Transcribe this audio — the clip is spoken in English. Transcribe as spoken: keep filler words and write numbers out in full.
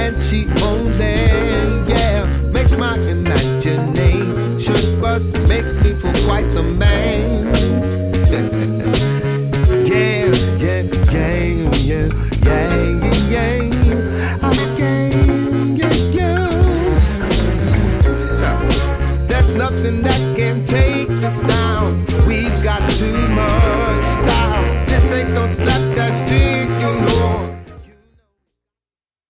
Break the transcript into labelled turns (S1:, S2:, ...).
S1: and she only, yeah, makes my imagination bust, makes me feel quite the